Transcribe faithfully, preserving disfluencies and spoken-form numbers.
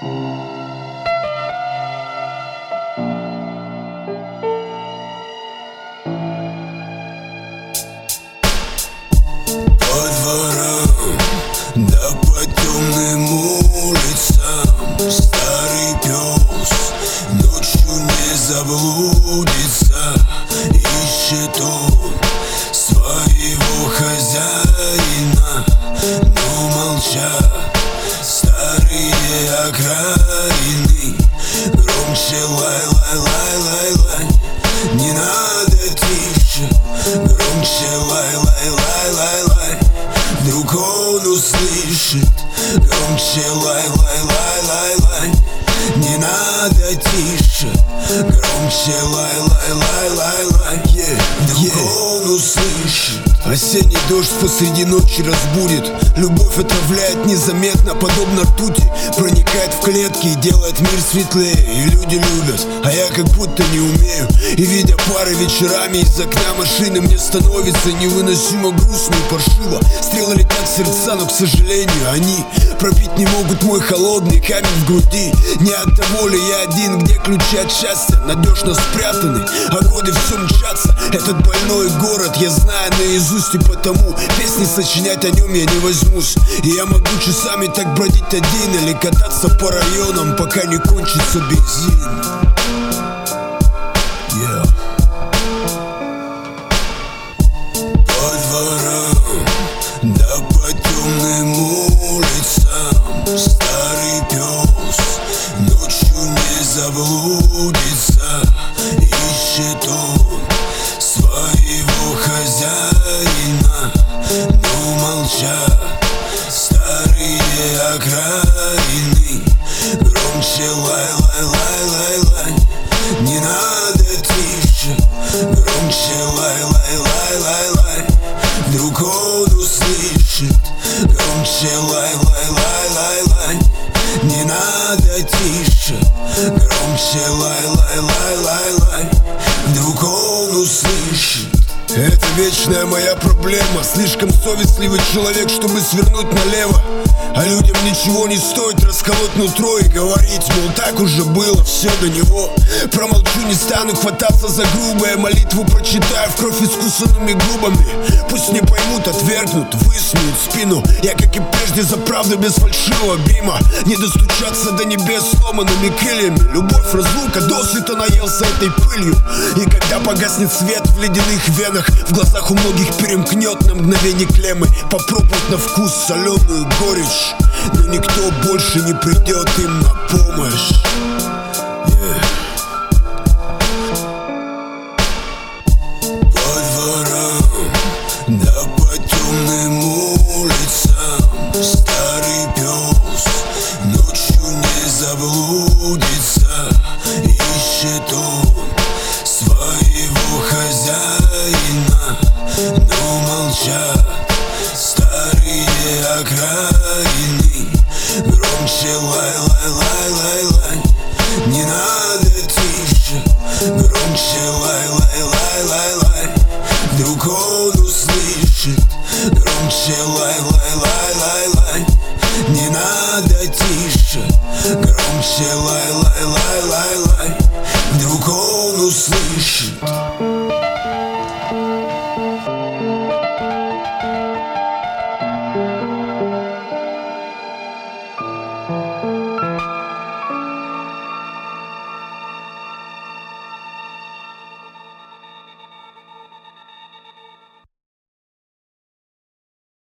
По дворам, да по темным улицам старый пес ночью не заблудится. Ищет он своего хозяина, но молчат старые окраины. Громче лай-лай-лай-лай-лай, не надо тише. Громче лай-лай-лай-лай-лай, вдруг он услышит. Громче лай-лай-лай-лай-лай, не надо тише. Громче лай-лай-лай-лай-лай, yeah, вдруг yeah. он услышит. Осенний дождь посреди ночи разбудит. Любовь отравляет незаметно, подобно ртути. Проникает в клетки и делает мир светлее. И люди любят, а я как будто не умею. И видя пары вечерами из окна машины, мне становится невыносимо грустно и паршиво. Стрелы летят в сердца, но, к сожалению, они пробить не могут мой холодный камень в груди. Не от того ли я один, где ключи от счастья надежно спрятаны, а годы все мчатся. Этот больной город я знаю наизусть, и потому песни сочинять о нем я не возьмусь. И я могу часами так бродить один или кататься по районам, пока не кончится бензин. Yeah. По дворам, да по темным улицам старый пес ночью не заблудится. Ищет он своего хозяина, но молчат старые окраины. Громче лай-лай-лай-лай-лай, не надо тише. Громче лай-лай-лай-лай-лай, вдруг он услышит. Громче лай-лай-лай-лай-лай, не надо тише. Громче лай-лай-лай-лай-лай, вдруг он услышит. Это вечная моя проблема. Слишком совестливый человек, чтобы свернуть налево. А людям ничего не стоит расколоть нутро и говорить, мол, так уже было, все до него. Промолчу, не стану хвататься за грубое, молитву прочитаю в кровь искусанными губами. Пусть не поймут, отвергнут, высмеют спину. Я, как и прежде, за правду без фальшивого грима. Не достучаться до небес сломанными крыльями. Любовь, разлука, досыта наелся этой пылью. И когда погаснет свет в ледяных венах, в глазах у многих перемкнет на мгновение клеммы. Попробовать на вкус соленую горечь, но никто больше не придет им на помощь. Yeah. По дворам, да по темным улицам старый пес ночью не заблудится. Ищет он своего хозяина, но молчат старые окраины. Громче лай-лай-лай-лай-лай, не надо тише. Громче лай-лай-лай-лай-лай, вдруг он услышит. Громче лай-лай-лай-лай-лай, не надо тише. Громче лай-лай-лай-лай-лай, вдруг он услышит.